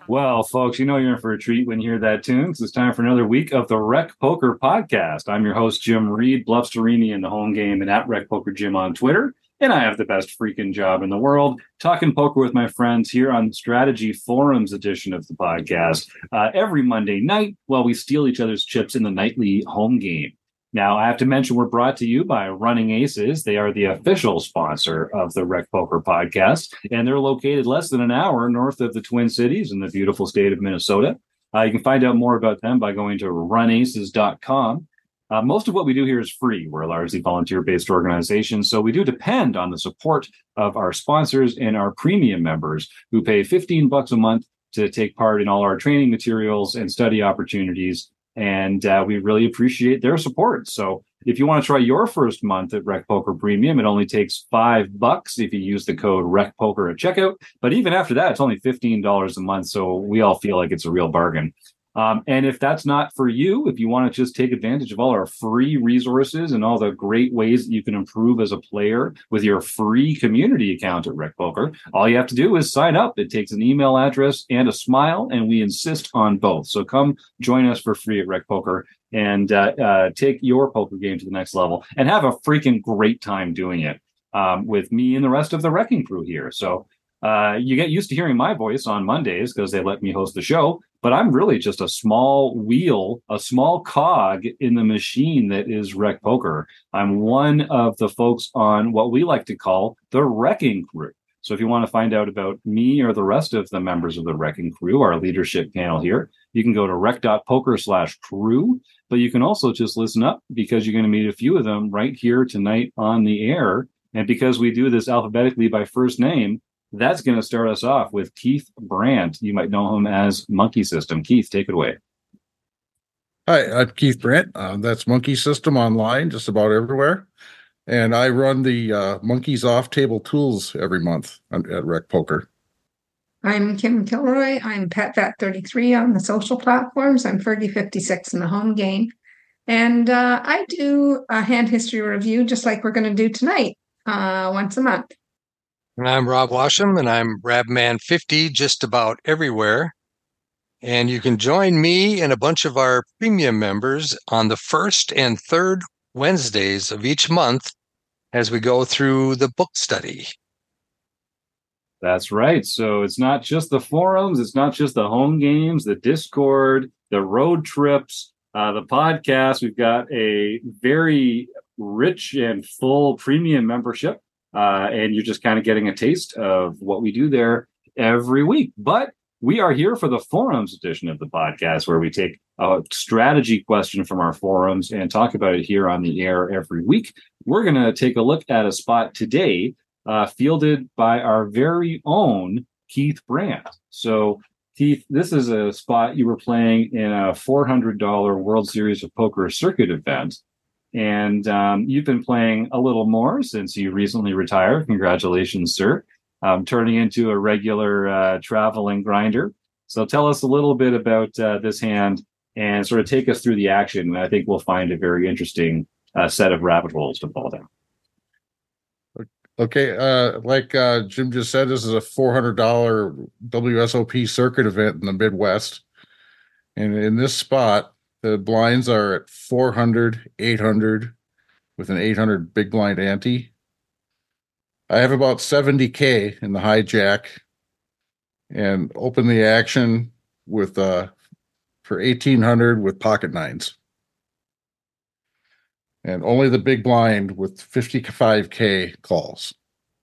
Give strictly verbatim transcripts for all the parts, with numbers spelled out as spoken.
Well, folks, you know you're in for a treat when you hear that tune because it's time for another week of the Rec Poker Podcast. I'm your host, Jim Reed, Bluffsterini in the home game and at Rec Poker Jim on Twitter. And I have the best freaking job in the world, talking poker with my friends here on the Strategy Forums edition of the podcast uh, every Monday night while we steal each other's chips in the nightly home game. Now, I have to mention we're brought to you by Running Aces. They are the official sponsor of the Rec Poker Podcast, and they're located less than an hour north of the Twin Cities in the beautiful state of Minnesota. Uh, you can find out more about them by going to run aces dot com. Uh, most of what we do here is free. We're a largely volunteer-based organization, so we do depend on the support of our sponsors and our premium members who pay fifteen bucks a month to take part in all our training materials and study opportunities. And uh, we really appreciate their support. So if you want to try your first month at Rec Poker Premium, it only takes five bucks if you use the code Rec Poker at checkout. But even after that, it's only fifteen dollars a month. So we all feel like it's a real bargain. Um, and if that's not for you, if you want to just take advantage of all our free resources and all the great ways that you can improve as a player with your free community account at Rec Poker, all you have to do is sign up. It takes an email address and a smile, and we insist on both. So come join us for free at Rec Poker and uh, uh, take your poker game to the next level and have a freaking great time doing it um, with me and the rest of the Wrecking Crew here. So uh, you get used to hearing my voice on Mondays because they let me host the show. But I'm really just a small wheel, a small cog in the machine that is Rec Poker. I'm one of the folks on what we like to call the Wrecking Crew. So if you want to find out about me or the rest of the members of the Wrecking Crew, our leadership panel here, you can go to rec.poker slash crew. But you can also just listen up because you're going to meet a few of them right here tonight on the air. And because we do this alphabetically by first name, that's going to start us off with Keith Brandt. You might know him as Monkey System. Keith, take it away. Hi, I'm Keith Brandt. Uh, that's Monkey System online, just about everywhere. And I run the uh, Monkeys Off Table Tools every month at Rec Poker. I'm Kim Kilroy. I'm PetVat thirty-three on the social platforms. I'm Fergie fifty-six in the home game. And uh, I do a hand history review just like we're going to do tonight, uh, once a month. And I'm Rob Washam, and I'm Rabman fifty just about everywhere. And you can join me and a bunch of our premium members on the first and third Wednesdays of each month as we go through the book study. That's right. So it's not just the forums, it's not just the home games, the Discord, the road trips, uh, the podcast. We've got a very rich and full premium membership. Uh, and you're just kind of getting a taste of what we do there every week. But we are here for the forums edition of the podcast, where we take a strategy question from our forums and talk about it here on the air every week. We're going to take a look at a spot today uh, fielded by our very own Keith Brandt. So, Keith, this is a spot you were playing in a four hundred dollars World Series of Poker circuit event. And um, you've been playing a little more since you recently retired. Congratulations, sir. Um, turning into a regular uh, traveling grinder. So tell us a little bit about uh, this hand and sort of take us through the action. I think we'll find a very interesting uh, set of rabbit holes to fall down. Okay. Uh, like uh, Jim just said, this is a four hundred dollars W S O P circuit event in the Midwest. And in this spot, the blinds are at four hundred, eight hundred, with an eight hundred big blind ante. I have about seventy K in the hijack and open the action with uh, for eighteen hundred with pocket nines. And only the big blind with fifty-five K calls.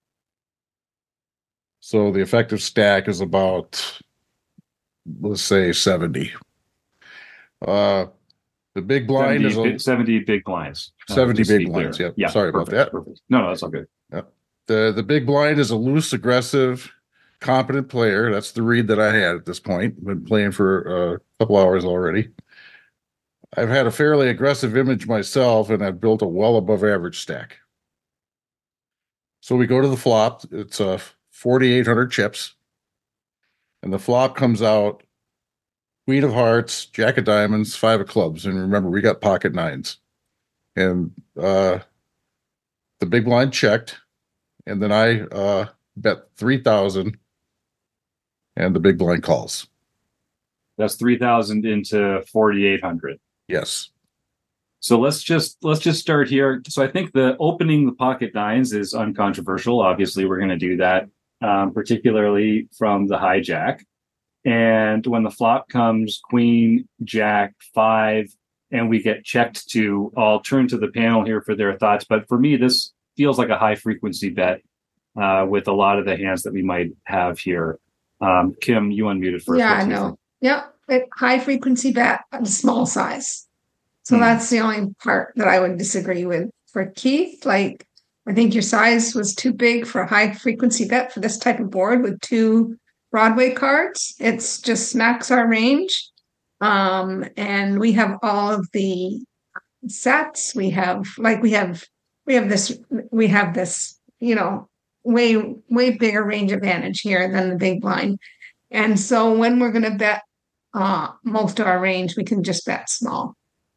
So the effective stack is about, let's say, seventy. Uh, the big blind seventy, is a, seventy big blinds. seventy big blinds. Yep. Yeah. Sorry perfect, about that. Perfect. No, no, that's all good. Yep. The the big blind is a loose, aggressive, competent player. That's the read that I had at this point. Been playing for a couple hours already. I've had a fairly aggressive image myself, and I've built a well above average stack. So we go to the flop. It's a forty-eight hundred chips, and the flop comes out Queen of Hearts, Jack of Diamonds, Five of Clubs. And remember, we got pocket nines. And uh, the big blind checked. And then I uh, bet three thousand, and the big blind calls. That's three thousand into forty-eight hundred. Yes. So let's just let's just start here. So I think the opening the pocket nines is uncontroversial. Obviously, we're going to do that, um, particularly from the hijack. And when the flop comes queen, jack, five, and we get checked to, I'll turn to the panel here for their thoughts. But for me, this feels like a high frequency bet uh, with a lot of the hands that we might have here. Um, Kim, you unmuted first. Yeah, I know. Yep. It, high frequency bet, but small size. So hmm. that's the only part that I would disagree with. For Keith, like, I think your size was too big for a high frequency bet for this type of board with two Broadway cards. It's just smacks our range. Um, and we have all of the sets. We have like we have we have this we have this, you know, way, way bigger range advantage here than the big blind. And so when we're gonna bet uh most of our range, we can just bet small.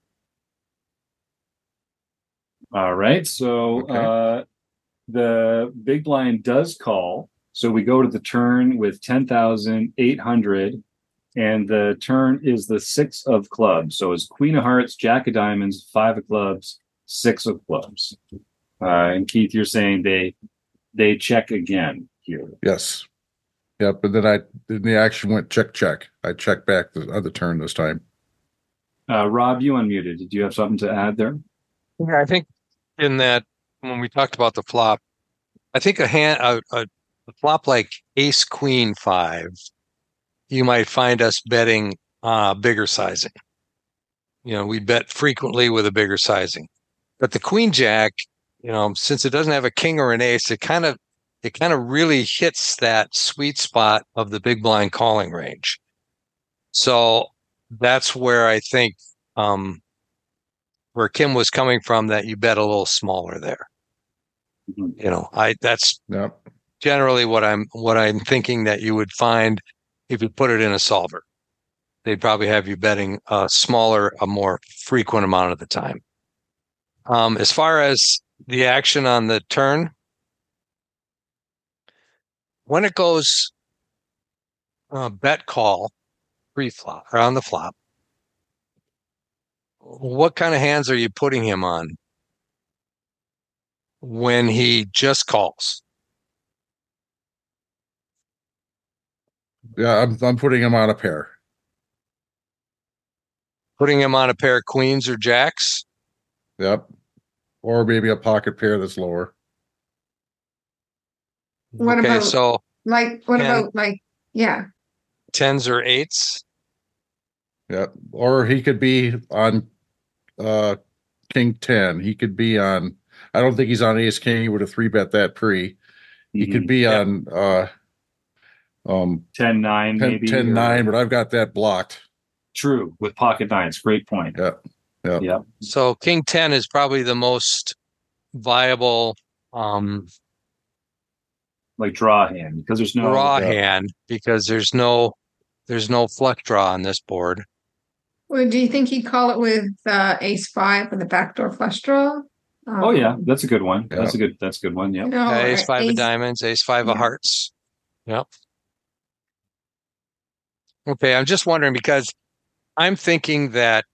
All right. So okay. uh the big blind does call. So we go to the turn with ten thousand eight hundred, and the turn is the six of clubs. So it's queen of hearts, jack of diamonds, five of clubs, six of clubs. Uh, and Keith, you're saying they they check again here. Yes. Yep. But then I then the action went check, check. I checked back the other turn this time. Uh, Rob, you unmuted. Did you have something to add there? Yeah, I think in that when we talked about the flop, I think a hand a, a A flop like ace queen five, you might find us betting uh, bigger sizing. You know, we bet frequently with a bigger sizing. But the queen jack, you know, since it doesn't have a king or an ace, it kind of it kind of really hits that sweet spot of the big blind calling range. So that's where I think um, where Kim was coming from, that you bet a little smaller there. Mm-hmm. You know, I that's. Yep. Generally what I'm what I'm thinking that you would find if you put it in a solver. They'd probably have you betting a smaller, a more frequent amount of the time. Um, as far as the action on the turn, when it goes uh, bet call pre-flop or on the flop, what kind of hands are you putting him on when he just calls? Yeah, I'm I'm putting him on a pair. Putting him on a pair of queens or jacks? Yep. Or maybe a pocket pair that's lower. What okay, about so like what ten, about like yeah. Tens or eights? Yep. Or he could be on uh king ten. He could be on I don't think he's on ace king. He would have three bet that pre. He mm-hmm. could be yep. on uh Um, ten nine, ten, maybe ten nine, but I've got that blocked. True, with pocket nines. Great point. Yeah, yeah, yeah. So king ten is probably the most viable, um, like draw hand because there's no draw uh, hand because there's no there's no flush draw on this board. Well, do you think he'd call it with uh, ace five with a backdoor flush draw? Um, oh yeah, that's a good one. Yeah. That's a good. That's a good one. Yeah. No, uh, ace five ace, of diamonds, ace five yeah. of hearts. Yep. Okay, I'm just wondering because I'm thinking that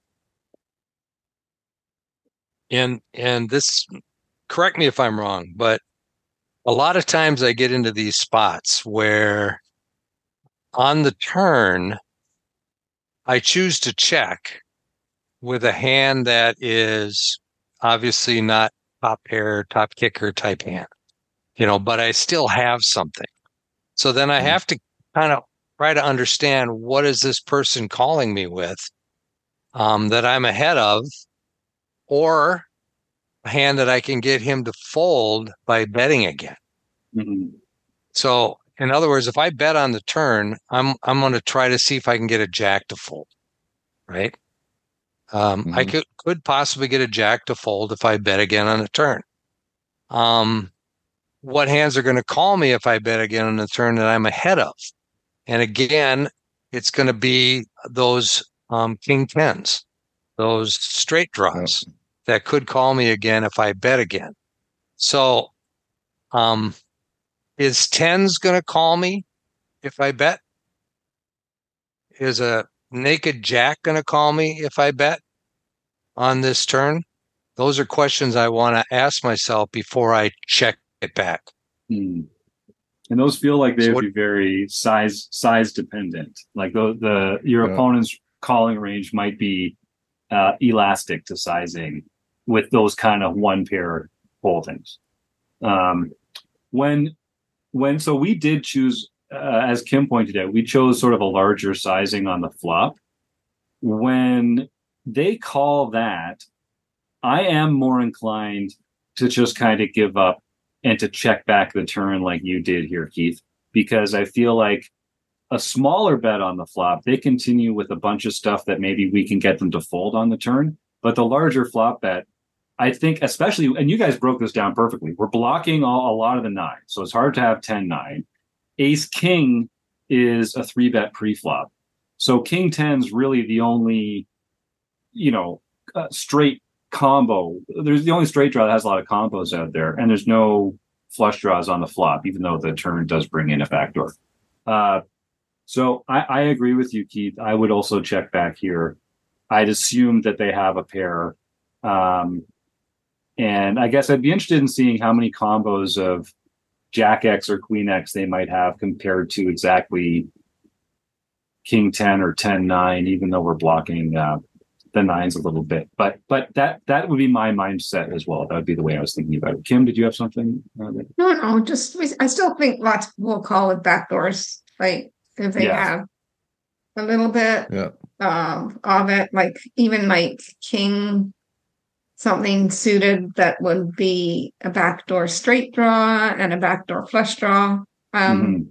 in and this correct me if I'm wrong, but a lot of times I get into these spots where on the turn I choose to check with a hand that is obviously not top pair, top kicker type hand. You know, but I still have something. So then I have to kind of try to understand what is this person calling me with um, that I'm ahead of, or a hand that I can get him to fold by betting again. Mm-hmm. So, in other words, if I bet on the turn, I'm I'm going to try to see if I can get a jack to fold, right? Um, mm-hmm. I could could possibly get a jack to fold if I bet again on the turn. Um, what hands are going to call me if I bet again on the turn that I'm ahead of? And again, it's going to be those um, king tens, those straight draws yep. that could call me again if I bet again. So um, is tens going to call me if I bet? Is a naked jack going to call me if I bet on this turn? Those are questions I want to ask myself before I check it back. Hmm. And those feel like they So would what- be very size size dependent. Like the the your Yeah. opponent's calling range might be uh, elastic to sizing with those kind of one pair holdings. Um, when when so we did choose, uh, as Kim pointed out, we chose sort of a larger sizing on the flop. When they call that, I am more inclined to just kind of give up and to check back the turn like you did here, Keith, because I feel like a smaller bet on the flop, they continue with a bunch of stuff that maybe we can get them to fold on the turn. But the larger flop bet, I think, especially, and you guys broke this down perfectly, we're blocking all, a lot of the nine. So it's hard to have ten nine. Ace king is a three bet pre-flop. So king ten's really the only, you know, uh, straight combo. There's the only straight draw that has a lot of combos out there, and there's no flush draws on the flop, even though the turn does bring in a backdoor. Uh, so I, I agree with you, Keith. I would also check back here. I'd assume that they have a pair. Um, and I guess I'd be interested in seeing how many combos of Jack X or Queen X they might have compared to exactly King ten or ten nine, even though we're blocking uh, the nines a little bit. But but that that would be my mindset as well. That would be the way I was thinking about it. Kim, did you have something? Uh, that- No, no, just we- I still think lots of people call it backdoors. Like if they Yeah. have a little bit Yeah. um, of it, like even like king something suited that would be a backdoor straight draw and a backdoor flush draw. Um,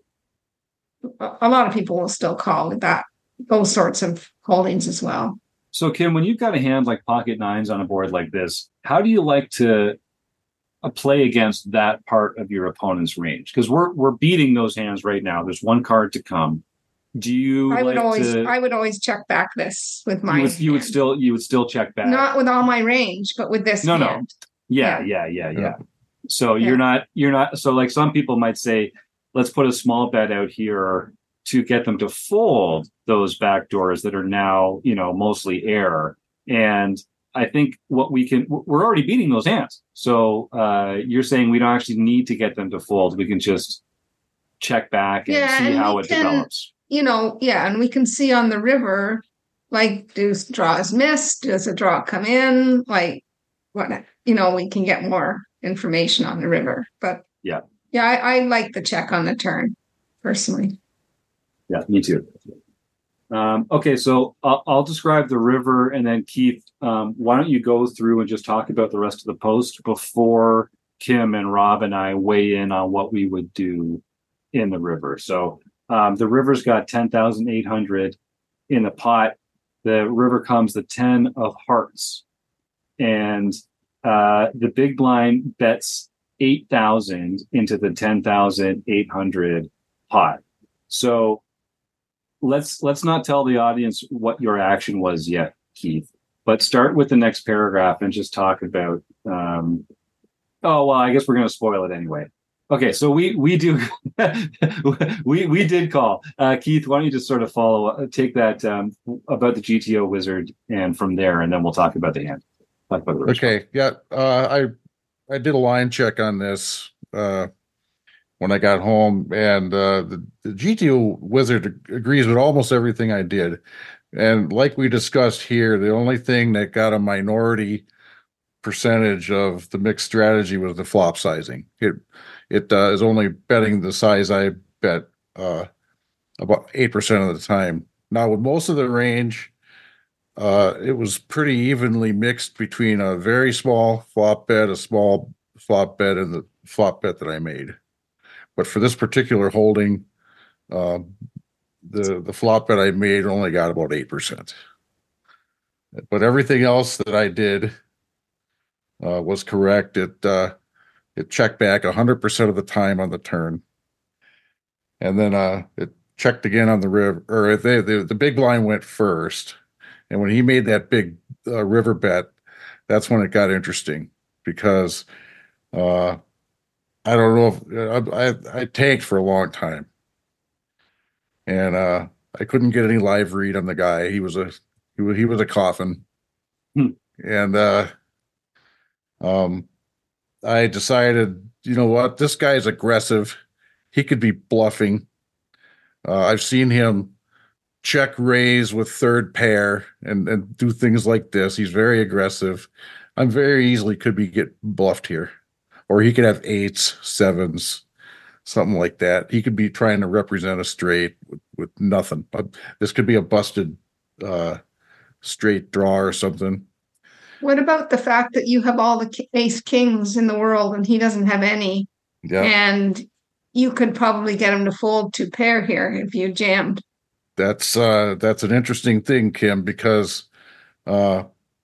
Mhm. a, a lot of people will still call it that those sorts of holdings as well. So, Kim, when you've got a hand like pocket nines on a board like this, how do you like to uh, play against that part of your opponent's range? Because we're we're beating those hands right now. There's one card to come. Do you I would like always to? I would always check back this with my you would, you would hand. still you would still check back. Not with all my range, but with this No, no. hand. Yeah, yeah, yeah, yeah. Yeah. So Yeah. you're not you're not so like some people might say, let's put a small bet out here to get them to fold those back doors that are now, you know, mostly air. And I think what we can we're already beating those hands. So uh you're saying we don't actually need to get them to fold. We can just check back and Yeah, see and how we it can- develops. You know, yeah, and we can see on the river, like, do draws miss? Does a draw come in? Like, what, you know, we can get more information on the river. But Yeah. yeah, I, I like the check on the turn, personally. Yeah, me too. Um, okay, so I'll, I'll describe the river, and then Keith, um, why don't you go through and just talk about the rest of the post before Kim and Rob and I weigh in on what we would do in the river. So um, the river's got ten thousand eight hundred in the pot. The river comes the ten of hearts, and uh, the big blind bets eight thousand into the ten thousand eight hundred pot. So let's let's not tell the audience what your action was yet, Keith, but start with the next paragraph and just talk about um oh well, I guess we're going to spoil it anyway. Okay, so we we do we we did call uh Keith, why don't you just sort of follow uh, take that um about the G T O wizard, and from there, and then we'll talk about the hand. Talk about the river. Okay. Yeah. Uh, I I did a line check on this uh, when I got home, and uh, the, the G T O wizard ag- agrees with almost everything I did. And like we discussed here, the only thing that got a minority percentage of the mixed strategy was the flop sizing. It it uh, is only betting the size I bet uh, about eight percent of the time. Now, with most of the range, uh, it was pretty evenly mixed between a very small flop bet, a small flop bet, and the flop bet that I made. But for this particular holding, uh, the the flop bet I made only got about eight percent. But everything else that I did uh, was correct. It uh, it checked back one hundred percent of the time on the turn, and then uh, it checked again on the river. Or the, the the big blind went first, and when he made that big uh, river bet, that's when it got interesting, because uh, I don't know if I, I I tanked for a long time, and uh, I couldn't get any live read on the guy. He was a he was, he was a coffin, Hmm. and uh, um, I decided, you know what, this guy's aggressive. He could be bluffing. Uh, I've seen him check raise with third pair and and do things like this. He's very aggressive. I'm very easily could be get bluffed here, or he could have eights, sevens, something like that. He could be trying to represent a straight with, with nothing. But this could be a busted uh, straight draw or something. What about the fact that you have all the ki- ace kings in the world and he doesn't have any? Yeah, And you could probably get him to fold two pair here if you jammed. that's uh, that's an interesting thing, Kim, because uh,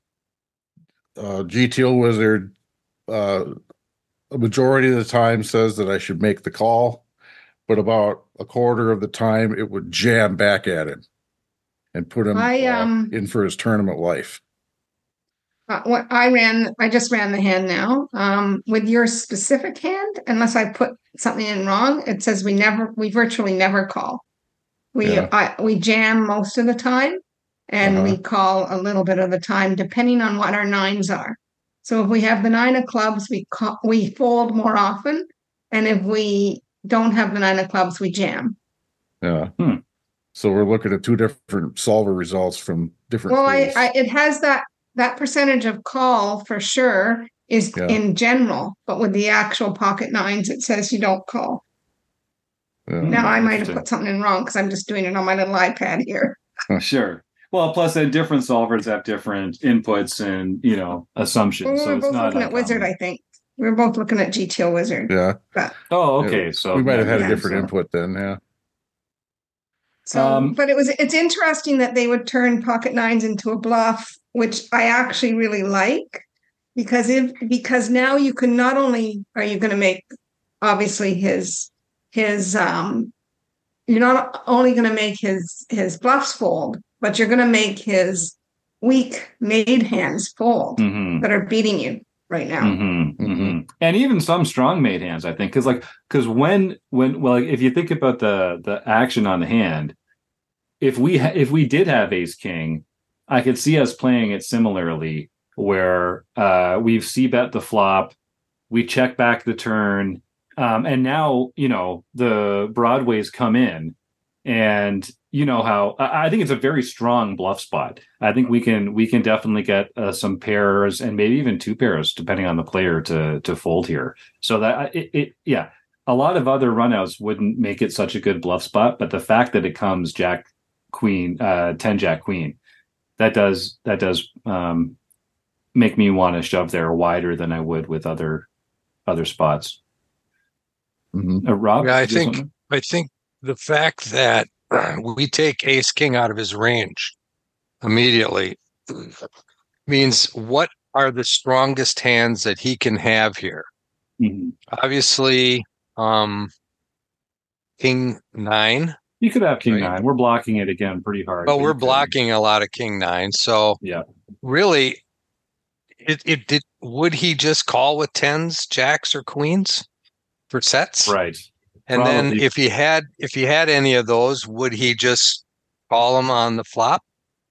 uh, G T O Wizard uh, a majority of the time says that I should make the call, but about a quarter of the time it would jam back at him and put him I uh, um in for his tournament life. uh, what I ran, I just ran the hand now. Um, with your specific hand, unless I put something in wrong, it says we never, we virtually never call. We Yeah. I, we jam most of the time, and Uh-huh. we call a little bit of the time, depending on what our nines are. So if we have the nine of clubs, we call, we fold more often, and if we don't have the nine of clubs, we jam. Yeah. Hmm. So we're looking at two different solver results from different Well, I, tools. I it has that that percentage of call for sure is Yeah. in general, but with the actual pocket nines, it says you don't call. Yeah. Now I might have Interesting. put something in wrong because I'm just doing it on my little iPad here. Sure. Well, plus then different solvers have different inputs and, you know, Well, assumptions. we So were it's both not looking at Wizard, uncommon. I think. We were both looking at G T O Wizard. Yeah. But Oh, okay. So we might have that had a makes different sense. input then. Yeah. so Um, but it was it's interesting that they would turn pocket nines into a bluff, which I actually really like. Because if because now you can not only are you going to make obviously his his um you're not only going to make his his bluffs fold, but you're going to make his weak made hands fold mhm. that are beating you right now. Mm-hmm, Mhm. mm-hmm. And even some strong made hands, I think, because like because when when well, like, if you think about the the action on the hand, if we ha- if we did have ace king, I could see us playing it similarly, where uh, we've c bet the flop, we check back the turn, um, and now you know the broadways come in, and you know how I I think it's a very strong bluff spot. I think we can we can definitely get uh, some pairs and maybe even two pairs depending on the player to to fold here. So that it, it yeah, a lot of other runouts wouldn't make it such a good bluff spot, but the fact that it comes Jack Queen uh ten Jack Queen, that does that does um make me want to shove there wider than I would with other other spots. Mhm. Uh, Rob, Yeah, I did you have think something? I think the fact that we take ace king out of his range immediately means what are the strongest hands that he can have here? Mhm. Obviously, um, king nine, You could have king right? nine. We're blocking it again pretty hard. but but we're you could. blocking a lot of king nine. So Yeah. really, it it did. Would he just call with tens, jacks, or queens for sets? Right. And then Probably. if he had if he had any of those, would he just call them on the flop?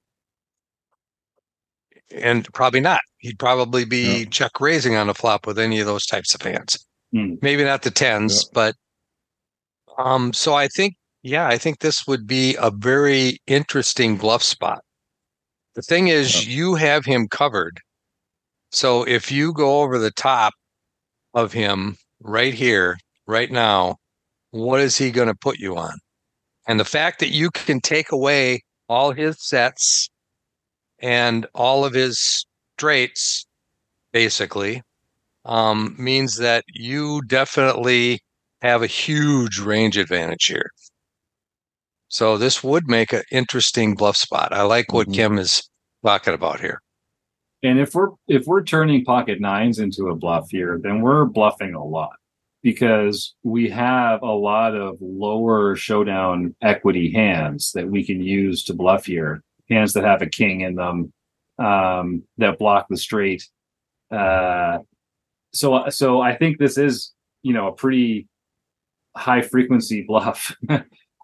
And probably not. He'd probably be Yeah. check raising on the flop with any of those types of hands. Hmm. Maybe not the tens, but um. So I think, yeah, I think this would be a very interesting bluff spot. The thing is, Yeah. you have him covered. So if you go over the top of him right here, right now, what is he going to put you on? And the fact that you can take away all his sets and all of his straights, basically, um, means that you definitely have a huge range advantage here. So this would make an interesting bluff spot. I like what Mhm. Kim is talking about here. And if we're if we're turning pocket nines into a bluff here, then we're bluffing a lot because we have a lot of lower showdown equity hands that we can use to bluff here. Hands that have a king in them, um, that block the straight. Uh, so so I think this is, you know, a pretty high frequency bluff.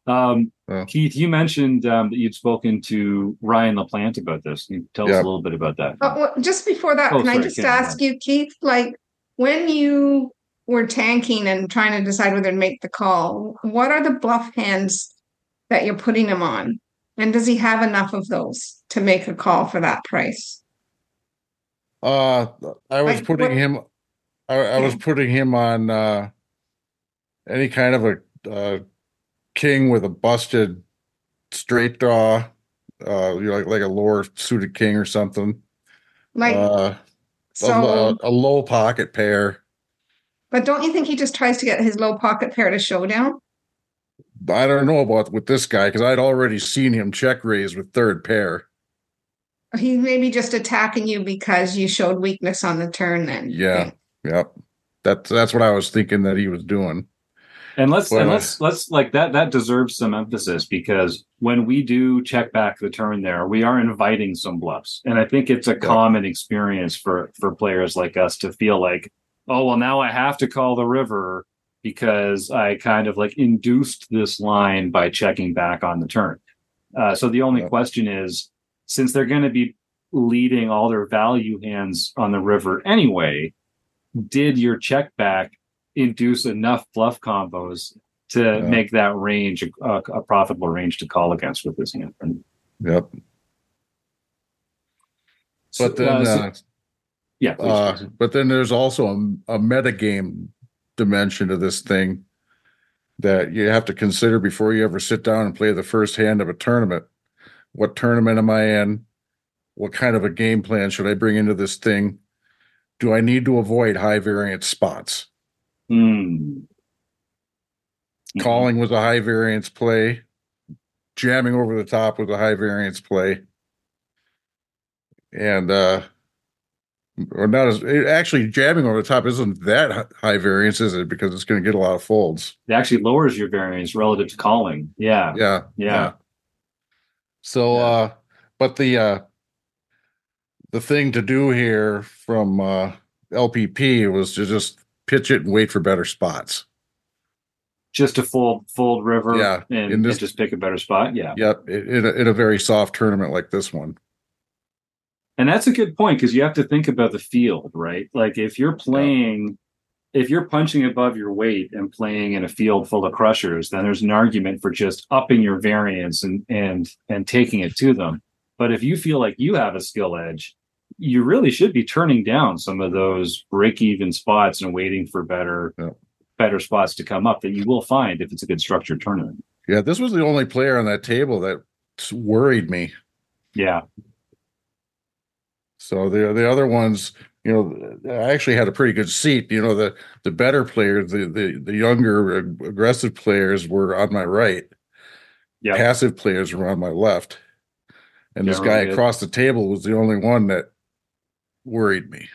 Um, Oh. Keith, you mentioned um, that you'd spoken to Ryan LaPlante about this. Can you tell Yeah. us a little bit about that? Uh, well, just before that, Oh, can I sorry, just Kim, ask you, Keith, like when you were tanking and trying to decide whether to make the call, what are the bluff hands that you're putting him on? And does he have enough of those to make a call for that price? Uh, I was Like, putting what- him, I, I was Yeah. putting him on uh, any kind of a uh, king with a busted straight draw, uh, you know, like like a lower suited king or something. Like, Uh, a, so, a, a low pocket pair. but don't you think he just tries to get his low pocket pair to showdown? I don't know about with this guy because I'd already seen him check raise with third pair. He's maybe just attacking you because you showed weakness on the turn then. Yeah, yep. That's that's what I was thinking that he was doing. And let's But, and uh, let's let's like that that deserves some emphasis because when we do check back the turn there, we are inviting some bluffs. And I think it's a Yeah. common experience for for players like us to feel like, oh well, now I have to call the river because I kind of like induced this line by checking back on the turn. Uh, so the only Yeah. question is, since they're going to be leading all their value hands on the river anyway, did your check back induce enough bluff combos to Yeah. make that range a, a profitable range to call against with this hand? And Yep. But then, uh, so- uh, yeah, please, uh, please. but then there's also a, a metagame dimension to this thing that you have to consider before you ever sit down and play the first hand of a tournament. What tournament am I in? What kind of a game plan should I bring into this thing? Do I need to avoid high variance spots? Hmm. Calling was a high variance play. Jamming over the top was a high variance play. And, uh, or not as actually jamming over the top isn't that high variance, is it? Because it's going to get a lot of folds. It actually lowers your variance relative to calling. Yeah. Yeah. Yeah. So, Yeah. uh, but the, uh, the thing to do here from, uh, L P P was to just pitch it and wait for better spots. Just to fold fold river Yeah, and, in this- and just pick a better spot. Yeah. Yep. In, in, a, in a very soft tournament like this one. And that's a good point because you have to think about the field, right? Like if you're playing, if you're punching above your weight and playing in a field full of crushers, then there's an argument for just upping your variance and and and taking it to them. But if you feel like you have a skill edge, you really should be turning down some of those break-even spots and waiting for better, Yeah. better spots to come up that you will find if it's a good structured tournament. Yeah. This was the only player on that table that worried me. Yeah. So the the other ones, you know, I actually had a pretty good seat. You know, the the better players, the the, the younger ag- aggressive players were on my right. Yeah. Passive players were on my left. And this Yeah, guy really good. across the table was the only one that worried me.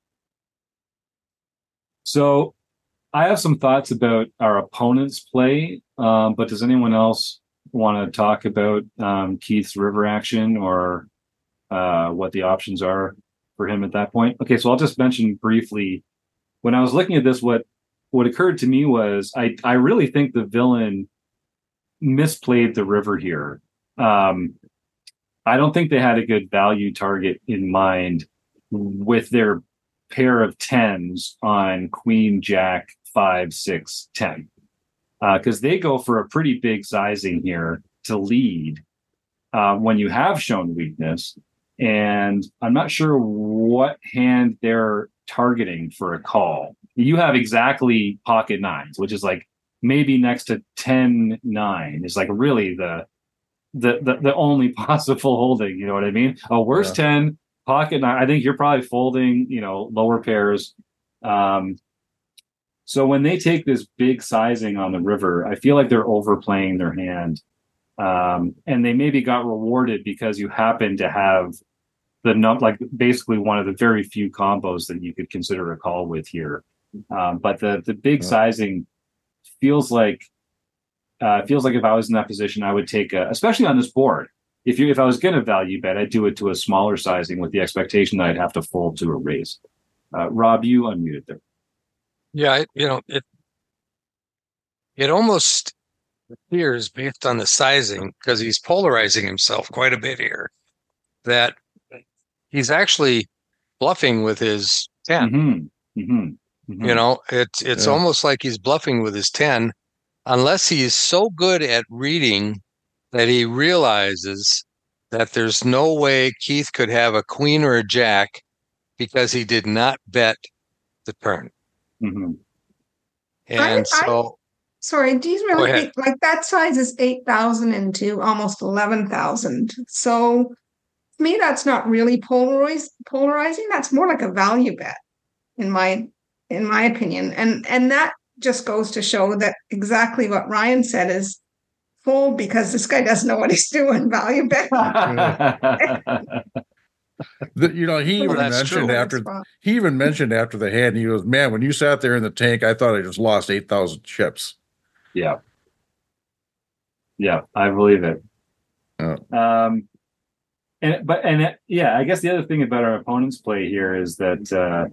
So I have some thoughts about our opponent's play, um, but does anyone else want to talk about um, Keith's river action or uh, what the options are for him at that point? Okay, so I'll just mention briefly. When I was looking at this, what what occurred to me was I I really think the villain misplayed the river here. Um, I don't think they had a good value target in mind with their pair of tens on queen, jack, five, six, ten. Because they go for a pretty big sizing here to lead uh, when you have shown weakness. And I'm not sure what hand they're targeting for a call. You have exactly pocket nines, which is like maybe next to ten nine is like really the the the, the only possible holding. You know what I mean? A worse Yeah. ten, pocket nine. I think you're probably folding, you know, lower pairs. Um, so when they take this big sizing on the river, I feel like they're overplaying their hand. Um, and they maybe got rewarded because you happen to have the num like basically one of the very few combos that you could consider a call with here. Um, but the the big Yeah. sizing feels like uh, feels like if I was in that position, I would take a, especially on this board. If you if I was going to value bet, I'd do it to a smaller sizing with the expectation that I'd have to fold to a raise. Uh, Rob, you unmuted there. Yeah, it, you know, it it almost appears based on the sizing, because he's polarizing himself quite a bit here, that he's actually bluffing with his ten. Mm-hmm. Mm-hmm. Mm-hmm. You know, it's it's Yeah. almost like he's bluffing with his ten, unless he is so good at reading that he realizes that there's no way Keith could have a queen or a jack because he did not bet the turn. Mm-hmm. And I- so, Sorry, do you Go really ahead. think like that size is eight thousand into almost eleven thousand? So to me, that's not really polarize, polarizing. That's more like a value bet, in my in my opinion. And and that just goes to show that exactly what Ryan said is full, because this guy doesn't know what he's doing. Value bet. The- you know, he Well, even that's mentioned true. after he even mentioned after the hand, he goes, "Man, when you sat there in the tank, I thought I just lost eight thousand chips." Yeah. Yeah, I believe it. Yeah. Um, and but and it, yeah, I guess the other thing about our opponent's play here is that uh,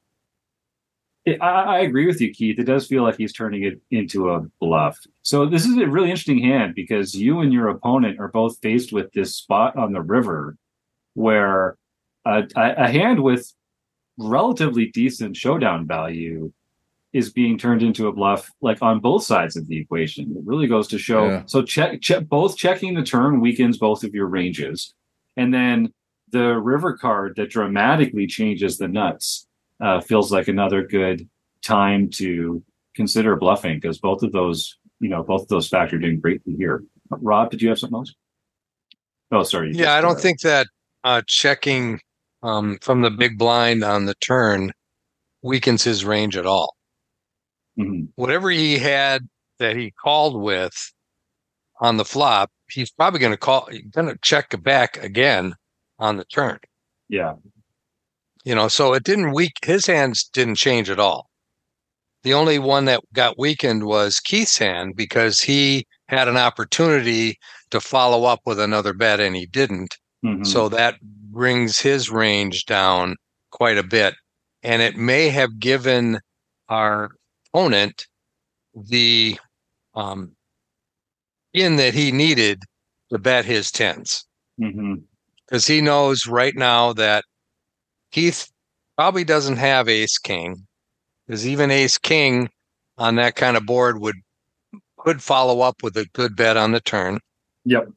it, I, I agree with you, Keith. It does feel like he's turning it into a bluff. So this is a really interesting hand because you and your opponent are both faced with this spot on the river where a, a, a hand with relatively decent showdown value is being turned into a bluff, like on both sides of the equation. It really goes to show. Yeah. So check, check both checking the turn weakens both of your ranges, and then the river card that dramatically changes the nuts uh, feels like another good time to consider bluffing because both of those, you know, both of those factored in greatly here. Rob, did you have something else? Oh, sorry. yeah, just, I don't uh, think that uh, checking um, from the big blind on the turn weakens his range at all. mhm. Whatever he had that he called with on the flop, he's probably going to call, going to check back again on the turn. Yeah. You know, so it didn't weak. His hands didn't change at all. The only one that got weakened was Keith's hand because he had an opportunity to follow up with another bet and he didn't. Mhm. So that brings his range down quite a bit. And it may have given our opponent the um, in that he needed to bet his tens. Mhm. Because he knows right now that Keith probably doesn't have ace king, because even ace king on that kind of board would could follow up with a good bet on the turn. Yep.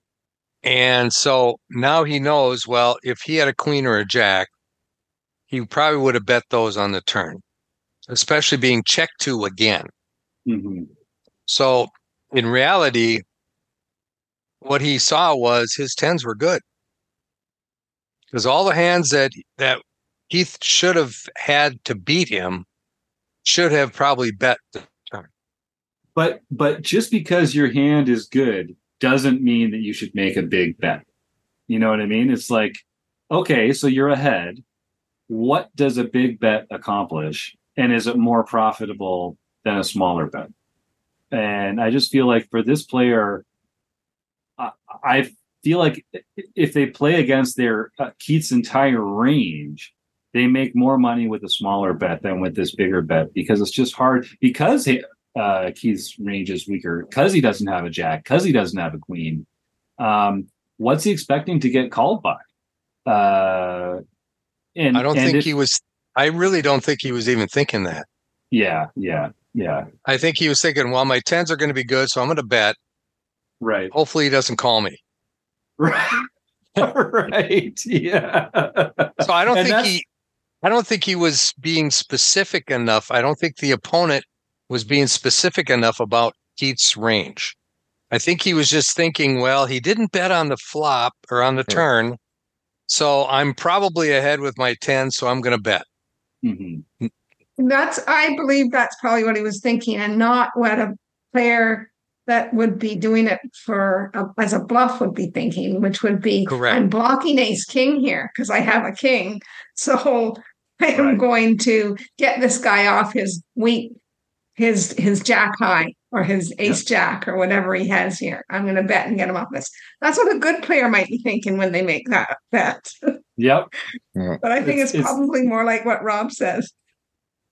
And so now he knows, well, if he had a queen or a jack, he probably would have bet those on the turn, especially being checked to again. Mhm. So in reality, what he saw was his tens were good. Because all the hands that that Keith should have had to beat him should have probably bet the turn. But but just because your hand is good doesn't mean that you should make a big bet. You know what I mean? It's like, okay, so you're ahead. What does a big bet accomplish? And is it more profitable than a smaller bet? And I just feel like for this player, I, I feel like if they play against their uh, Keith's entire range, they make more money with a smaller bet than with this bigger bet because it's just hard because he, uh, Keith's range is weaker because he doesn't have a jack, because he doesn't have a queen. Um, what's he expecting to get called by? Uh, and I don't and think it, he was, I really don't think he was even thinking that. Yeah, yeah, yeah. I think he was thinking, well, my tens are going to be good, so I'm going to bet. Right. Hopefully he doesn't call me. Right. Right. Yeah. So I don't And think that's- he, I don't think he was being specific enough. I don't think the opponent was being specific enough about Keith's range. I think he was just thinking, well, he didn't bet on the flop or on the Right. turn, so I'm probably ahead with my ten, so I'm going to bet. Mhm. That's, I believe that's probably what he was thinking, and not what a player that would be doing it for a, as a bluff would be thinking, which would be, Correct. I'm blocking ace king here because I have a king, so I am Right. going to get this guy off his weak, his his jack high or his ace jack or whatever he has here. I'm going to bet and get him off this. That's what a good player might be thinking when they make that bet. Yep. But I think It's- it's, it's- probably more like what Rob says.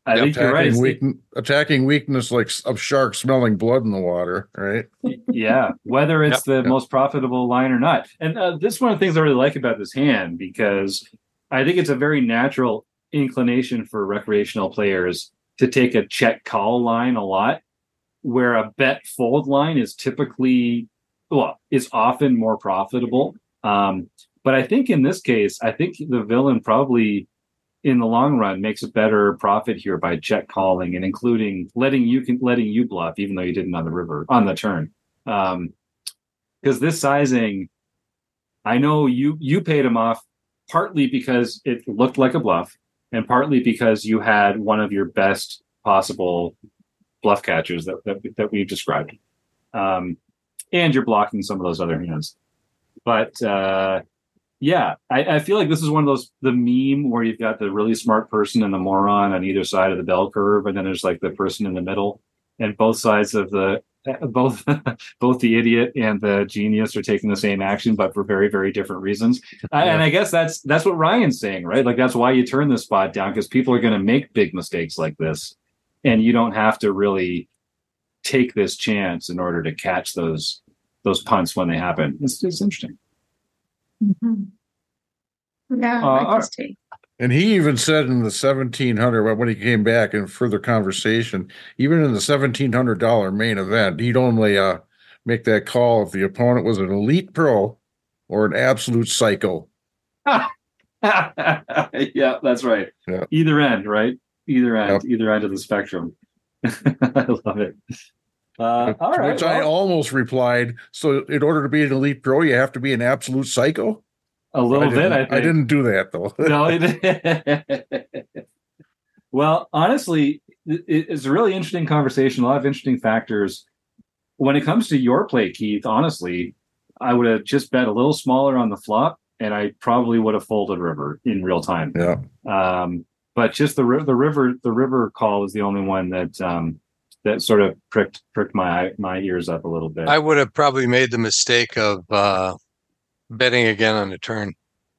I Yep. think you're right. Attacking, It's- weak, attacking weakness like s- of sharks smelling blood in the water, right? yeah, whether it's the Yep. most profitable line or not. And uh, this is one of the things I really like about this hand, because I think it's a very natural inclination for recreational players to take a check call line a lot, where a bet fold line is typically, well, is often more profitable. Um, but I think in this case, I think the villain probably in the long run makes a better profit here by check calling and including letting you can letting you bluff, even though you didn't on the river on the turn. Um, because this sizing, I know you you paid him off partly because it looked like a bluff, and partly because you had one of your best possible bluff catchers that that, that we've described, um, and you're blocking some of those other hands. But uh, yeah, I, I feel like this is one of those the meme where you've got the really smart person and the moron on either side of the bell curve, and then there's like the person in the middle, and both sides of the both both the idiot and the genius are taking the same action, but for very very different reasons. I, Yeah. and I guess that's that's what Ryan's saying, right? Like that's why you turn this spot down, because people are going to make big mistakes like this, and you don't have to really take this chance in order to catch those those punts when they happen. It's it's interesting. Mhm. Yeah, Uh, I like all this take. And he even said in the seventeen hundred when he came back in further conversation, even in the seventeen hundred dollar main event, he'd only uh, make that call if the opponent was an elite pro or an absolute psycho. Yeah, that's right. Yeah. Either end, right? Either end, Yep. either end of the spectrum. I love it. Uh, all To right. which I well, almost replied, so in order to be an elite pro, you have to be an absolute psycho? a little I bit, didn't- I think. I didn't do that, though. No, it, well, honestly, it, it's a really interesting conversation. A lot of interesting factors. When it comes to your play, Keith, honestly, I would have just bet a little smaller on the flop, and I probably would have folded river in real time. Yeah. Um, but just the ri- the river the river call is the only one that um, that sort of pricked pricked my my ears up a little bit. I would have probably made the mistake of uh, betting again on the turn,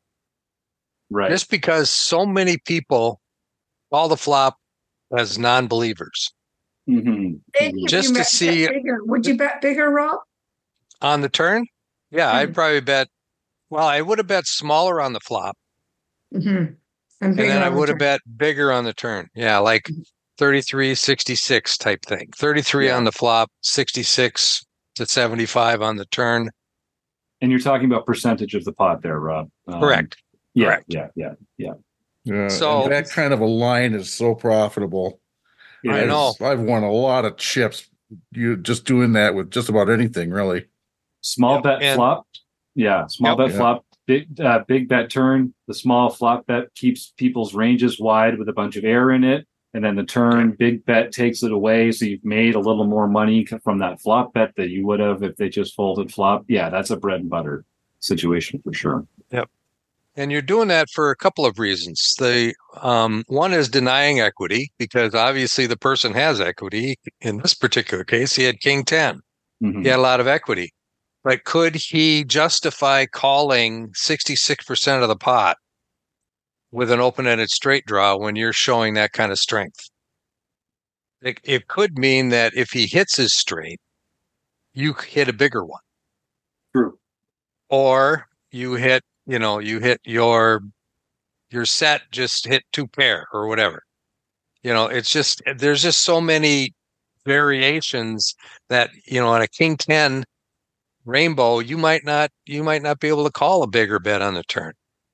right. just because so many people call the flop as non-believers Mhm. Maybe if just you to bet- see- bet bigger. Would you bet bigger, Rob? on the turn. Yeah, I'd Hmm. probably bet. Well, I would have bet smaller on the flop, Mm-hmm. And, and bigger then I on the would have turn. bet bigger on the turn. Yeah, like thirty-three sixty-six type thing. thirty-three Yeah. on the flop, sixty-six to seventy-five on the turn. And you're talking about percentage of the pot there, Rob. Um, Correct. Yeah, Correct. yeah, yeah, yeah. Yeah, So- and that kind of a line is so profitable. It I is. know. I've won a lot of chips. You just doing that with just about anything, really. Small Yep, bet and- flop. Yeah, small Yep. bet Yeah. flop. Big uh, big bet turn. The small flop bet keeps people's ranges wide with a bunch of air in it. And then the turn, big bet takes it away. So you've made a little more money c- from that flop bet that you would have if they just folded flop. Yeah, that's a bread and butter situation for sure. And you're doing that for a couple of reasons. The um, one is denying equity, because obviously the person has equity. In this particular case, he had king ten. Mhm. He had a lot of equity. But could he justify calling sixty-six percent of the pot with an open-ended straight draw when you're showing that kind of strength? It, it could mean that if he hits his straight, you hit a bigger one. True. Or you hit, you know, you hit your your set just hit two pair or whatever. You know, it's just there's just so many variations that, you know, on a king ten rainbow, you might not you might not be able to call a bigger bet on the turn.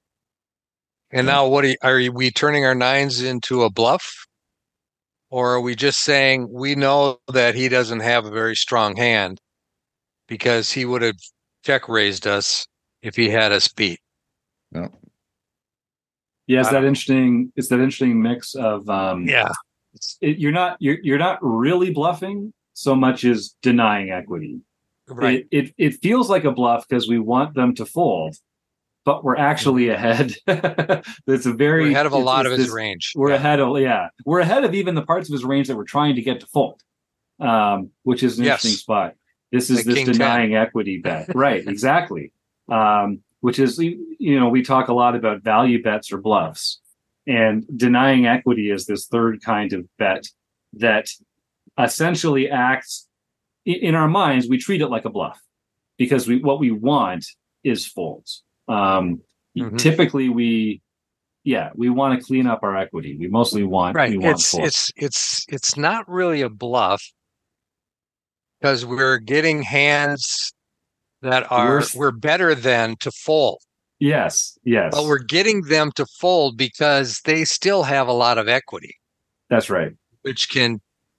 And now what are, you, are we turning our nines into a bluff? Or are we just saying we know that he doesn't have a very strong hand because he would have check raised us if he had us beat? Yeah. Yeah, it's I that don't- interesting. It's that interesting mix of um, Yeah. it, you're not you're you're not really bluffing so much as denying equity. Right. It it, it feels like a bluff because we want them to fold, but we're actually ahead. It's a very We're ahead of a it's- lot it's of his this- range. We're Yeah. ahead of yeah, we're ahead of even the parts of his range that we're trying to get to fold, um, which is an Yes. interesting spot. This is Like this king ten. denying equity bet, right? Exactly. Um, which is you know we talk a lot about value bets or bluffs, And denying equity is this third kind of bet that essentially acts in our minds. We treat it like a bluff because we what we want is folds. Um, mm-hmm. Typically, we yeah we want to clean up our equity. We mostly want right. We want it's folds. it's it's it's not really a bluff because we're getting hands that are we're, we're better than to fold. Yes, yes. But we're getting them to fold because they still have a lot of equity. That's right. Which can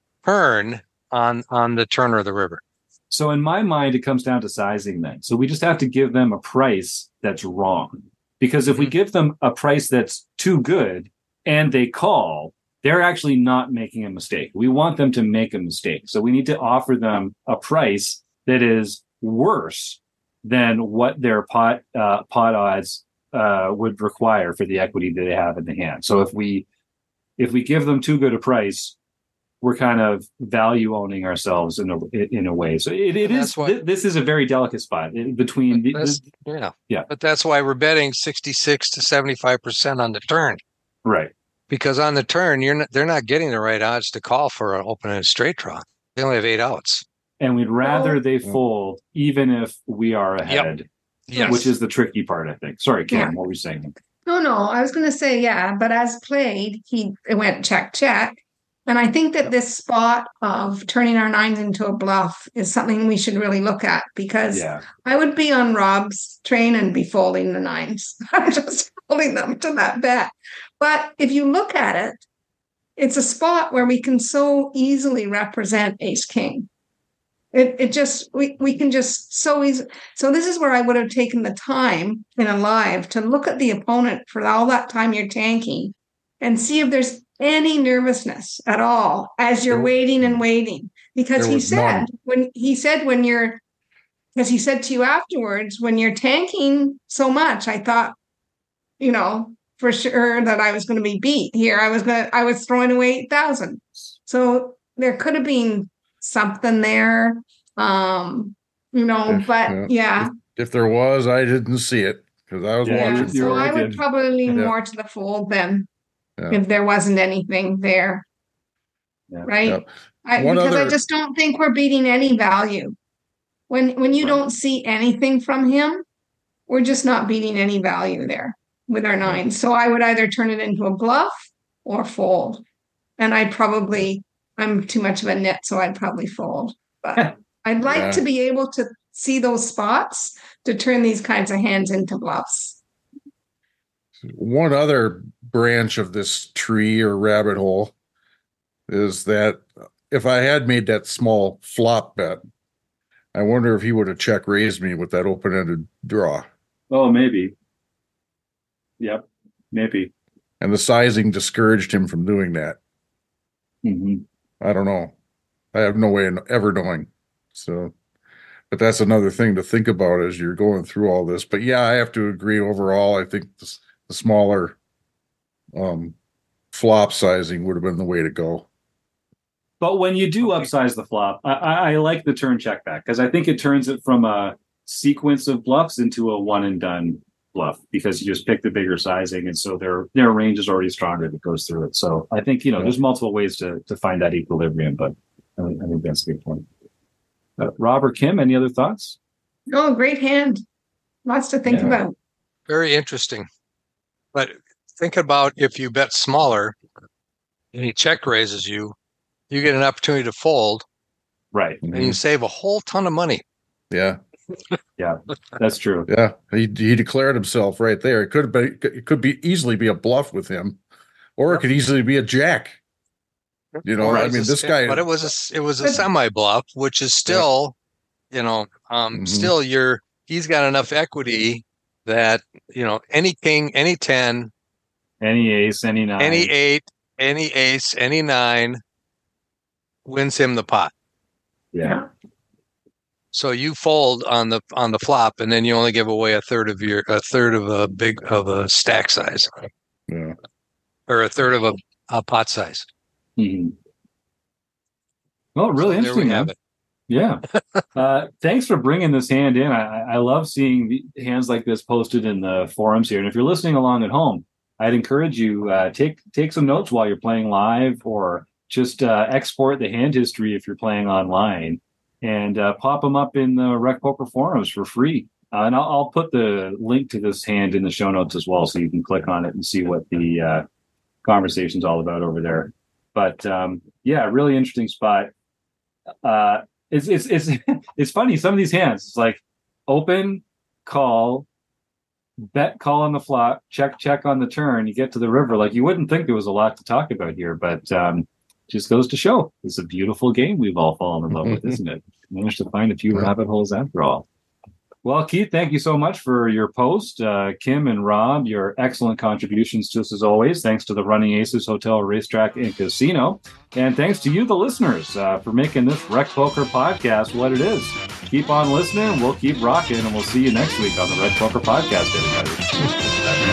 turn on on the turn or the river. So in my mind, it comes down to sizing then. So we just have to give them a price that's wrong. Because if mm-hmm. we give them a price that's too good and they call, they're actually not making a mistake. We want them to make a mistake. So we need to offer them a price that is worse than what their pot uh, pot odds uh, would require for the equity that they have in the hand. So if we if we give them too good a price, we're kind of value owning ourselves in a in a way. So it, it is why, this is a very delicate spot between the, the, yeah yeah. But that's why we're betting sixty-six to seventy-five percent on the turn, right? Because on the turn, you're not, they're not getting the right odds to call for an open and straight draw. They only have eight outs. And we'd rather they fold even if we are ahead, yep. Yes. Which is the tricky part, I think. Sorry, Kim, yeah. What were you saying? No, no, I was going to say, yeah, but as played, he it went check, check. And I think that this spot of turning our nines into a bluff is something we should really look at because yeah. I would be on Rob's train and be folding the nines. I'm just holding them to that bet. But if you look at it, it's a spot where we can so easily represent ace king. It it just we, we can just so easy. So this is where I would have taken the time in a live to look at the opponent for all that time you're tanking and see if there's any nervousness at all as you're waiting and waiting. Because he said none. when he said when you're because he said to you afterwards, when you're tanking so much, I thought, you know, for sure that I was going to be beat here. I was gonna I was throwing away eight thousand. So there could have been something there, um, you know, if, but uh, yeah. If, if there was, I didn't see it because I was yeah, watching. So I would good. probably lean yeah. more to the fold then yeah. if there wasn't anything there. Yeah. Right? Yeah. I, because other... I just don't think we're beating any value. When when you right. don't see anything from him, we're just not beating any value there with our nines. So I would either turn it into a bluff or fold. And I'd probably I'm too much of a nit, so I'd probably fold. But I'd like yeah. to be able to see those spots to turn these kinds of hands into bluffs. One other branch of this tree or rabbit hole is that if I had made that small flop bet, I wonder if he would have check raised me with that open-ended draw. Oh, maybe. Yep, maybe. And the sizing discouraged him from doing that. Mm-hmm. I don't know. I have no way of ever knowing. So, but that's another thing to think about as you're going through all this. But yeah, I have to agree overall. I think the, the smaller um, flop sizing would have been the way to go. But when you do upsize the flop, I, I, I like the turn check back because I think it turns it from a sequence of bluffs into a one and done bluff because you just pick the bigger sizing, and so their their range is already stronger that goes through it. So I think you know yeah. there's multiple ways to to find that equilibrium, but I think, I think that's a good point. Uh, Rob or Kim, any other thoughts? Oh, great hand, lots to think yeah. about. Very interesting, but think about if you bet smaller and he check raises you, you get an opportunity to fold, right, and mm-hmm. you save a whole ton of money. Yeah. Yeah, that's true. Yeah, he he declared himself right there. It could be it could be easily be a bluff with him, or yep. it could easily be a jack. You know, right. I mean, this a, guy. But it was a it was a semi bluff, which is still, yeah. you know, um, mm-hmm. still you're he's got enough equity that you know any king, any ten, any ace, any nine, any eight, any ace, any nine wins him the pot. Yeah. So you fold on the on the flop, and then you only give away a third of your a third of a big of a stack size, yeah, or a third of a, a pot size. Mm-hmm. Well, really so interesting. There we have it. Yeah. uh, thanks for bringing this hand in. I, I love seeing the hands like this posted in the forums here. And if you're listening along at home, I'd encourage you uh, take take some notes while you're playing live, or just uh, export the hand history if you're playing online, and uh, pop them up in the Rec Poker forums for free. Uh, and I'll, I'll put the link to this hand in the show notes as well, so you can click on it and see what the uh, conversation's all about over there. But um, yeah, really interesting spot. Uh, it's it's it's it's funny. Some of these hands, it's like open, call, bet, call on the flop, check, check on the turn. You get to the river. Like, you wouldn't think there was a lot to talk about here, but um, just goes to show it's a beautiful game we've all fallen in love with, isn't it? Managed to find a few rabbit holes after all. Well, Keith, thank you so much for your post. Uh, Kim and Rob, your excellent contributions to us as always. Thanks to the Running Aces Hotel, Racetrack, and Casino. And thanks to you, the listeners, uh, for making this Rec Poker podcast what it is. Keep on listening. We'll keep rocking, and we'll see you next week on the Rec Poker podcast, everybody.